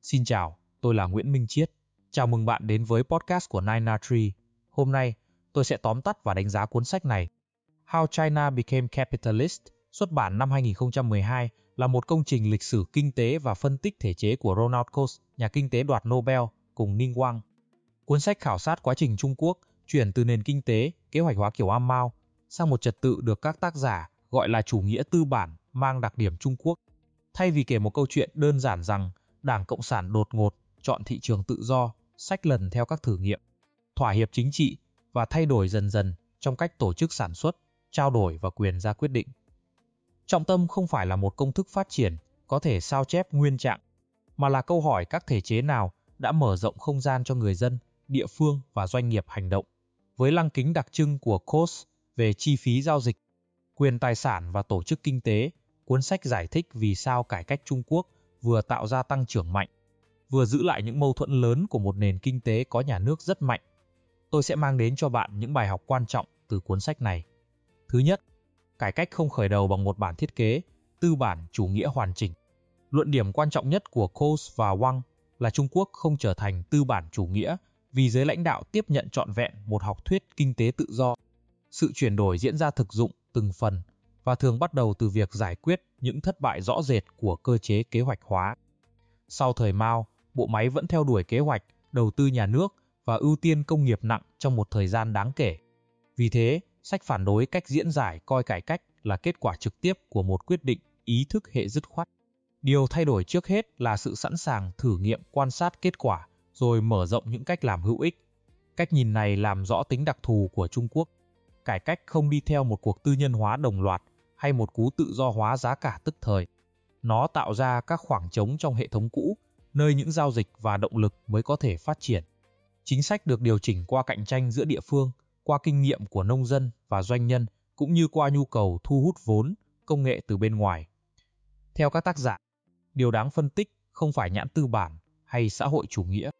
Xin chào, tôi là Nguyễn Minh Chiết. Chào mừng bạn đến với podcast của Nine Tree. Hôm nay, tôi sẽ tóm tắt và đánh giá cuốn sách này. How China Became Capitalist, xuất bản năm 2012, là một công trình lịch sử kinh tế và phân tích thể chế của Ronald Coase, nhà kinh tế đoạt Nobel, cùng Ninh Wang. Cuốn sách khảo sát quá trình Trung Quốc chuyển từ nền kinh tế kế hoạch hóa kiểu Am Mao sang một trật tự được các tác giả gọi là chủ nghĩa tư bản mang đặc điểm Trung Quốc. Thay vì kể một câu chuyện đơn giản rằng Đảng Cộng sản đột ngột chọn thị trường tự do, xách lần theo các thử nghiệm, thỏa hiệp chính trị và thay đổi dần dần trong cách tổ chức sản xuất, trao đổi và quyền ra quyết định. Trọng tâm không phải là một công thức phát triển có thể sao chép nguyên trạng, mà là câu hỏi các thể chế nào đã mở rộng không gian cho người dân, địa phương và doanh nghiệp hành động. Với lăng kính đặc trưng của Coase về chi phí giao dịch, quyền tài sản và tổ chức kinh tế, cuốn sách giải thích vì sao cải cách Trung Quốc vừa tạo ra tăng trưởng mạnh, vừa giữ lại những mâu thuẫn lớn của một nền kinh tế có nhà nước rất mạnh. Tôi sẽ mang đến cho bạn những bài học quan trọng từ cuốn sách này. Thứ nhất, cải cách không khởi đầu bằng một bản thiết kế, tư bản chủ nghĩa hoàn chỉnh. Luận điểm quan trọng nhất của Coase và Wang là Trung Quốc không trở thành tư bản chủ nghĩa vì giới lãnh đạo tiếp nhận trọn vẹn một học thuyết kinh tế tự do. Sự chuyển đổi diễn ra thực dụng từng phần và thường bắt đầu từ việc giải quyết những thất bại rõ rệt của cơ chế kế hoạch hóa. Sau thời Mao, bộ máy vẫn theo đuổi kế hoạch, đầu tư nhà nước và ưu tiên công nghiệp nặng trong một thời gian đáng kể. Vì thế, sách phản đối cách diễn giải coi cải cách là kết quả trực tiếp của một quyết định ý thức hệ dứt khoát. Điều thay đổi trước hết là sự sẵn sàng thử nghiệm quan sát kết quả rồi mở rộng những cách làm hữu ích. Cách nhìn này làm rõ tính đặc thù của Trung Quốc. Cải cách không đi theo một cuộc tư nhân hóa đồng loạt hay một cú tự do hóa giá cả tức thời. Nó tạo ra các khoảng trống trong hệ thống cũ, nơi những giao dịch và động lực mới có thể phát triển. Chính sách được điều chỉnh qua cạnh tranh giữa địa phương, qua kinh nghiệm của nông dân và doanh nhân, cũng như qua nhu cầu thu hút vốn, công nghệ từ bên ngoài. Theo các tác giả, điều đáng phân tích không phải nhãn tư bản hay xã hội chủ nghĩa,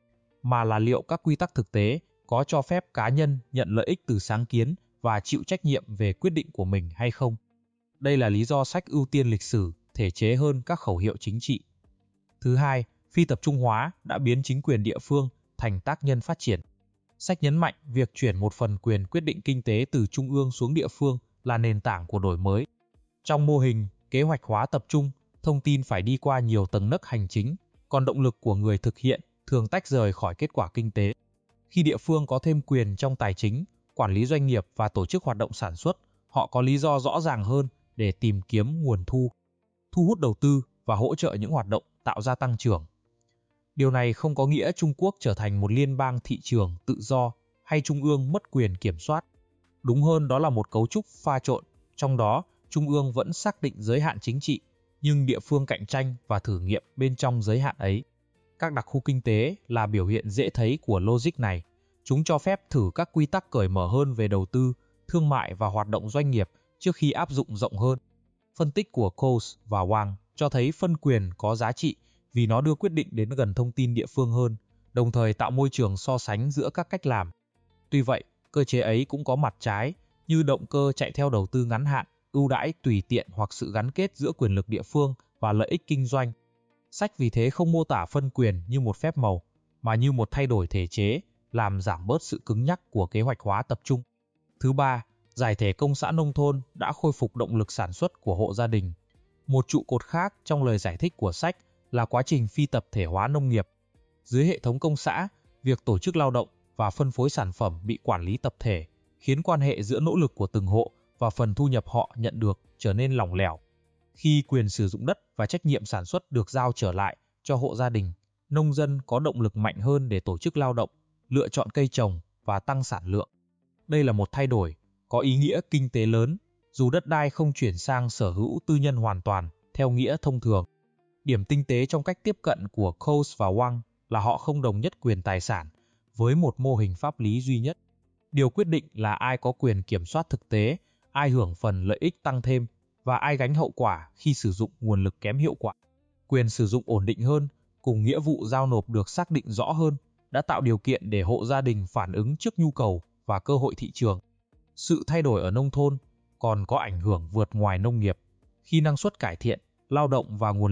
mà là liệu các quy tắc thực tế có cho phép cá nhân nhận lợi ích từ sáng kiến và chịu trách nhiệm về quyết định của mình hay không. Đây là lý do sách ưu tiên lịch sử, thể chế hơn các khẩu hiệu chính trị. Thứ hai, phi tập trung hóa đã biến chính quyền địa phương thành tác nhân phát triển. Sách nhấn mạnh việc chuyển một phần quyền quyết định kinh tế từ trung ương xuống địa phương là nền tảng của đổi mới. Trong mô hình kế hoạch hóa tập trung, thông tin phải đi qua nhiều tầng nấc hành chính, còn động lực của người thực hiện thường tách rời khỏi kết quả kinh tế. Khi địa phương có thêm quyền trong tài chính, quản lý doanh nghiệp và tổ chức hoạt động sản xuất, họ có lý do rõ ràng hơn để tìm kiếm nguồn thu hút đầu tư và hỗ trợ những hoạt động tạo ra tăng trưởng. Điều này không có nghĩa Trung Quốc trở thành một liên bang thị trường tự do hay trung ương mất quyền kiểm soát. Đúng hơn đó là một cấu trúc pha trộn, trong đó trung ương vẫn xác định giới hạn chính trị, nhưng địa phương cạnh tranh và thử nghiệm bên trong giới hạn ấy. Các đặc khu kinh tế là biểu hiện dễ thấy của logic này. Chúng cho phép thử các quy tắc cởi mở hơn về đầu tư, thương mại và hoạt động doanh nghiệp trước khi áp dụng rộng hơn. Phân tích của Coase và Wang cho thấy phân quyền có giá trị vì nó đưa quyết định đến gần thông tin địa phương hơn, đồng thời tạo môi trường so sánh giữa các cách làm. Tuy vậy, cơ chế ấy cũng có mặt trái, như động cơ chạy theo đầu tư ngắn hạn, ưu đãi tùy tiện hoặc sự gắn kết giữa quyền lực địa phương và lợi ích kinh doanh. Sách vì thế không mô tả phân quyền như một phép màu, mà như một thay đổi thể chế, làm giảm bớt sự cứng nhắc của kế hoạch hóa tập trung. Thứ ba, giải thể công xã nông thôn đã khôi phục động lực sản xuất của hộ gia đình. Một trụ cột khác trong lời giải thích của sách là quá trình phi tập thể hóa nông nghiệp. Dưới hệ thống công xã, việc tổ chức lao động và phân phối sản phẩm bị quản lý tập thể, khiến quan hệ giữa nỗ lực của từng hộ và phần thu nhập họ nhận được trở nên lỏng lẻo. Khi quyền sử dụng đất và trách nhiệm sản xuất được giao trở lại cho hộ gia đình, nông dân có động lực mạnh hơn để tổ chức lao động, lựa chọn cây trồng và tăng sản lượng. Đây là một thay đổi có ý nghĩa kinh tế lớn, dù đất đai không chuyển sang sở hữu tư nhân hoàn toàn theo nghĩa thông thường. Điểm tinh tế trong cách tiếp cận của Coase và Wang là họ không đồng nhất quyền tài sản với một mô hình pháp lý duy nhất. Điều quyết định là ai có quyền kiểm soát thực tế, ai hưởng phần lợi ích tăng thêm và ai gánh hậu quả khi sử dụng nguồn lực kém hiệu quả. Quyền sử dụng ổn định hơn cùng nghĩa vụ giao nộp được xác định rõ hơn đã tạo điều kiện để hộ gia đình phản ứng trước nhu cầu và cơ hội thị trường. Sự thay đổi ở nông thôn còn có ảnh hưởng vượt ngoài nông nghiệp. Khi năng suất cải thiện, lao động và nguồn lực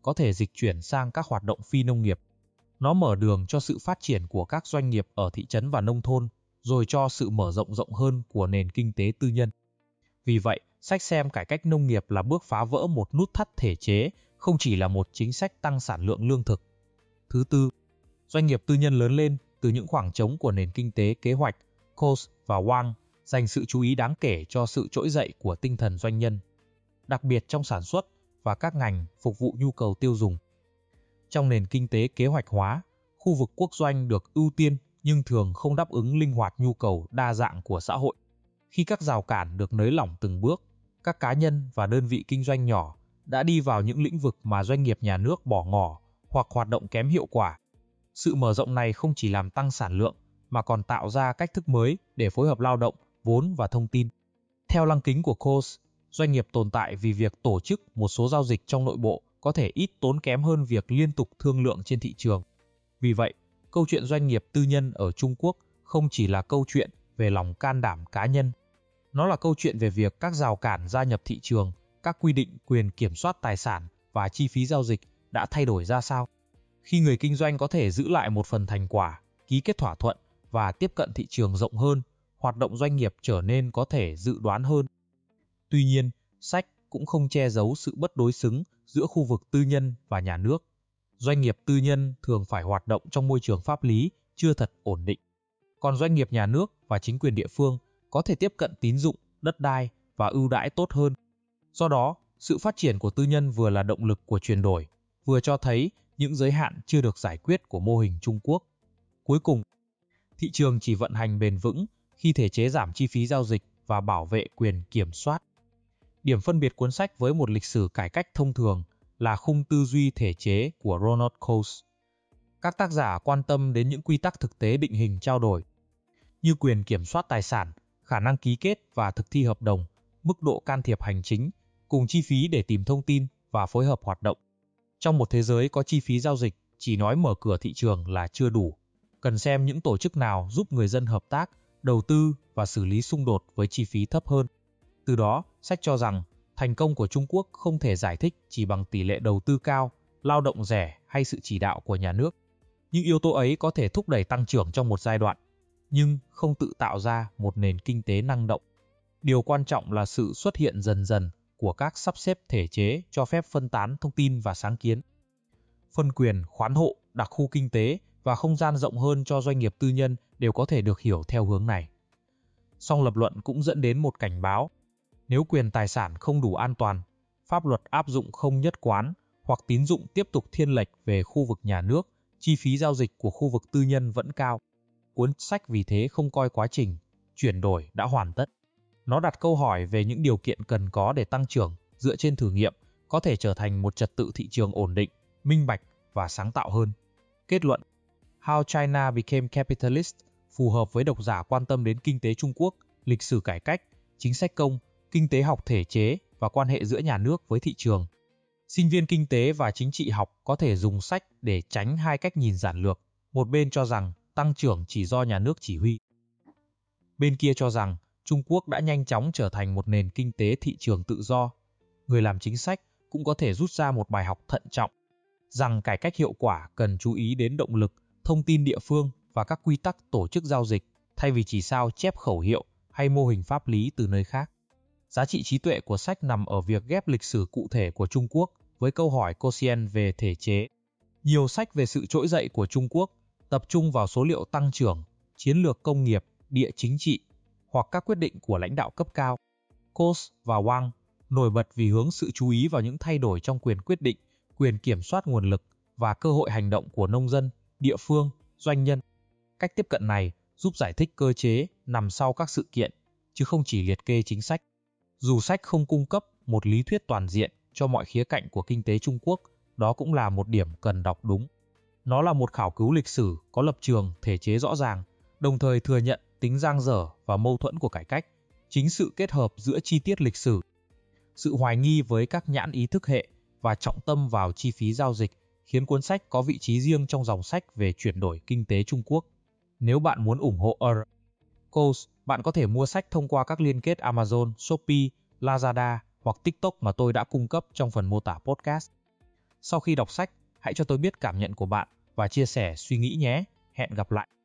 có thể dịch chuyển sang các hoạt động phi nông nghiệp. Nó mở đường cho sự phát triển của các doanh nghiệp ở thị trấn và nông thôn, rồi cho sự mở rộng rộng hơn của nền kinh tế tư nhân. Vì vậy, sách xem cải cách nông nghiệp là bước phá vỡ một nút thắt thể chế, không chỉ là một chính sách tăng sản lượng lương thực. Thứ tư, doanh nghiệp tư nhân lớn lên từ những khoảng trống của nền kinh tế kế hoạch, Coase và Wang dành sự chú ý đáng kể cho sự trỗi dậy của tinh thần doanh nhân, đặc biệt trong sản xuất và các ngành phục vụ nhu cầu tiêu dùng. Trong nền kinh tế kế hoạch hóa, khu vực quốc doanh được ưu tiên nhưng thường không đáp ứng linh hoạt nhu cầu đa dạng của xã hội. Khi các rào cản được nới lỏng từng bước, các cá nhân và đơn vị kinh doanh nhỏ đã đi vào những lĩnh vực mà doanh nghiệp nhà nước bỏ ngỏ hoặc hoạt động kém hiệu quả. Sự mở rộng này không chỉ làm tăng sản lượng mà còn tạo ra cách thức mới để phối hợp lao động, vốn và thông tin. Theo lăng kính của Coase, doanh nghiệp tồn tại vì việc tổ chức một số giao dịch trong nội bộ có thể ít tốn kém hơn việc liên tục thương lượng trên thị trường. Vì vậy, câu chuyện doanh nghiệp tư nhân ở Trung Quốc không chỉ là câu chuyện về lòng can đảm cá nhân. Nó là câu chuyện về việc các rào cản gia nhập thị trường, các quy định quyền kiểm soát tài sản và chi phí giao dịch đã thay đổi ra sao. Khi người kinh doanh có thể giữ lại một phần thành quả, ký kết thỏa thuận và tiếp cận thị trường rộng hơn, hoạt động doanh nghiệp trở nên có thể dự đoán hơn. Tuy nhiên, sách cũng không che giấu sự bất đối xứng giữa khu vực tư nhân và nhà nước. Doanh nghiệp tư nhân thường phải hoạt động trong môi trường pháp lý chưa thật ổn định. Còn doanh nghiệp nhà nước và chính quyền địa phương có thể tiếp cận tín dụng, đất đai và ưu đãi tốt hơn. Do đó, sự phát triển của tư nhân vừa là động lực của chuyển đổi, vừa cho thấy những giới hạn chưa được giải quyết của mô hình Trung Quốc. Cuối cùng, thị trường chỉ vận hành bền vững khi thể chế giảm chi phí giao dịch và bảo vệ quyền kiểm soát. Điểm phân biệt cuốn sách với một lịch sử cải cách thông thường là khung tư duy thể chế của Ronald Coase. Các tác giả quan tâm đến những quy tắc thực tế định hình trao đổi, như quyền kiểm soát tài sản, khả năng ký kết và thực thi hợp đồng, mức độ can thiệp hành chính, cùng chi phí để tìm thông tin và phối hợp hoạt động. Trong một thế giới có chi phí giao dịch, chỉ nói mở cửa thị trường là chưa đủ. Cần xem những tổ chức nào giúp người dân hợp tác, đầu tư và xử lý xung đột với chi phí thấp hơn. Từ đó, sách cho rằng thành công của Trung Quốc không thể giải thích chỉ bằng tỷ lệ đầu tư cao, lao động rẻ hay sự chỉ đạo của nhà nước. Những yếu tố ấy có thể thúc đẩy tăng trưởng trong một giai đoạn, nhưng không tự tạo ra một nền kinh tế năng động. Điều quan trọng là sự xuất hiện dần dần của các sắp xếp thể chế cho phép phân tán thông tin và sáng kiến. Phân quyền, khoán hộ, đặc khu kinh tế và không gian rộng hơn cho doanh nghiệp tư nhân đều có thể được hiểu theo hướng này. Song lập luận cũng dẫn đến một cảnh báo. Nếu quyền tài sản không đủ an toàn, pháp luật áp dụng không nhất quán hoặc tín dụng tiếp tục thiên lệch về khu vực nhà nước, chi phí giao dịch của khu vực tư nhân vẫn cao. Cuốn sách vì thế không coi quá trình chuyển đổi đã hoàn tất. Nó đặt câu hỏi về những điều kiện cần có để tăng trưởng dựa trên thử nghiệm có thể trở thành một trật tự thị trường ổn định, minh bạch và sáng tạo hơn. Kết luận: How China Became Capitalist phù hợp với độc giả quan tâm đến kinh tế Trung Quốc, lịch sử cải cách, chính sách công, kinh tế học thể chế và quan hệ giữa nhà nước với thị trường. Sinh viên kinh tế và chính trị học có thể dùng sách để tránh hai cách nhìn giản lược. Một bên cho rằng tăng trưởng chỉ do nhà nước chỉ huy. Bên kia cho rằng Trung Quốc đã nhanh chóng trở thành một nền kinh tế thị trường tự do. Người làm chính sách cũng có thể rút ra một bài học thận trọng, rằng cải cách hiệu quả cần chú ý đến động lực, thông tin địa phương và các quy tắc tổ chức giao dịch, thay vì chỉ sao chép khẩu hiệu hay mô hình pháp lý từ nơi khác. Giá trị trí tuệ của sách nằm ở việc ghép lịch sử cụ thể của Trung Quốc với câu hỏi Coase về thể chế. Nhiều sách về sự trỗi dậy của Trung Quốc tập trung vào số liệu tăng trưởng, chiến lược công nghiệp, địa chính trị hoặc các quyết định của lãnh đạo cấp cao. Coase và Wang nổi bật vì hướng sự chú ý vào những thay đổi trong quyền quyết định, quyền kiểm soát nguồn lực và cơ hội hành động của nông dân, địa phương, doanh nhân. Cách tiếp cận này giúp giải thích cơ chế nằm sau các sự kiện, chứ không chỉ liệt kê chính sách. Dù sách không cung cấp một lý thuyết toàn diện cho mọi khía cạnh của kinh tế Trung Quốc, đó cũng là một điểm cần đọc đúng. Nó là một khảo cứu lịch sử có lập trường, thể chế rõ ràng, đồng thời thừa nhận tính dang dở và mâu thuẫn của cải cách. Chính sự kết hợp giữa chi tiết lịch sử, sự hoài nghi với các nhãn ý thức hệ và trọng tâm vào chi phí giao dịch khiến cuốn sách có vị trí riêng trong dòng sách về chuyển đổi kinh tế Trung Quốc. Nếu bạn muốn ủng hộ Coase, bạn có thể mua sách thông qua các liên kết Amazon, Shopee, Lazada hoặc TikTok mà tôi đã cung cấp trong phần mô tả podcast. Sau khi đọc sách, hãy cho tôi biết cảm nhận của bạn và chia sẻ suy nghĩ nhé. Hẹn gặp lại.